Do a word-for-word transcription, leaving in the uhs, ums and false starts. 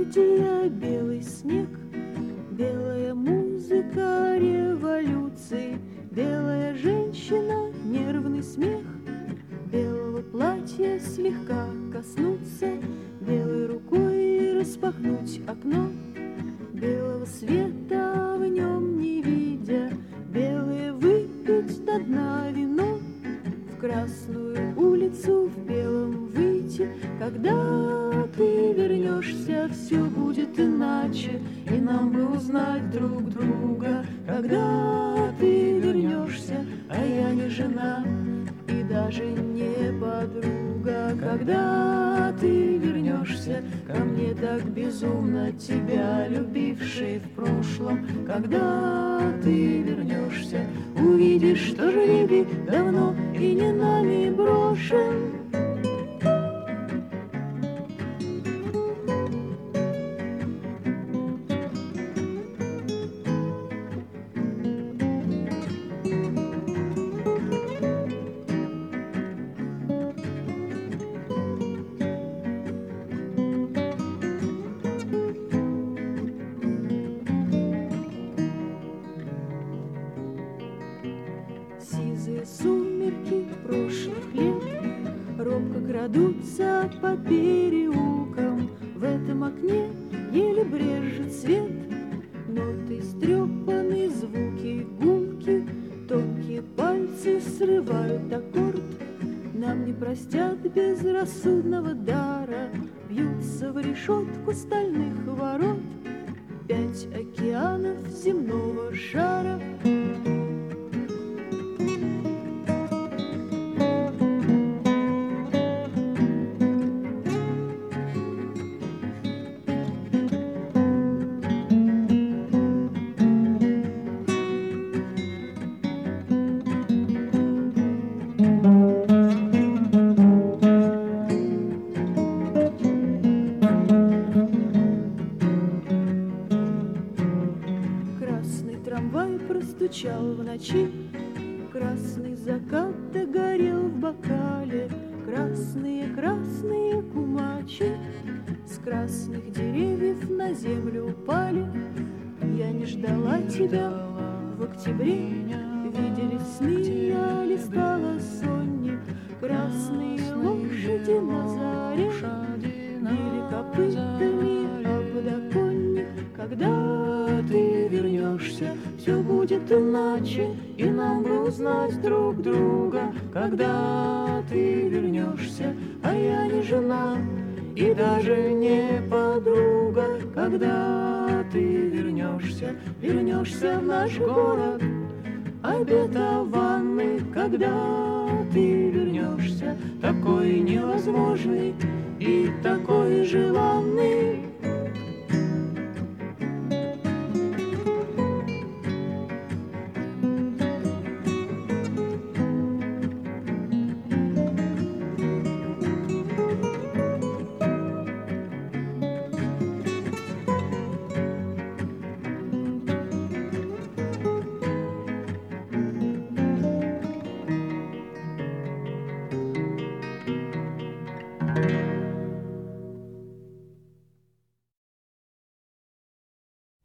мелодия, белый снег, белая музыка революции, белая женщина, нервный смех, белого платья слегка коснуться, белой рукой распахнуть окно, белого света в нем не видя, белое выпить до дна вино, в красную улицу в белом выйти. Когда ты вернешься, все будет иначе, и нам бы узнать друг друга. Когда ты вернешься, а я не жена и даже не подруга. Когда ты вернешься ко мне, так безумно тебя любивший в прошлом. Когда ты вернешься, увидишь, что жребий давно и не нами брошен. Сизые сумерки прошлых лет робко крадутся по переулкам. В этом окне еле брежет свет, ноты стрепаны, звуки гулки, тонкие пальцы срывают аккорд. Нам не простят безрассудного дара, бьются в решетку стальных ворот пять океанов земного шара. Трамвай простучал в ночи, красный закат догорел в бокале, красные, красные кумачи с красных деревьев на землю упали. Я не ждала тебя в октябре, видели сны, я листала сонник, красные лошади на заре били копытами о подоконник. Когда ты вернешься, все будет иначе, и нам бы узнать друг друга. Когда ты вернешься, а я не жена и даже не подруга. Когда ты вернешься, вернешься в наш город обетованный. Когда ты вернешься, такой невозможный и такой желанный.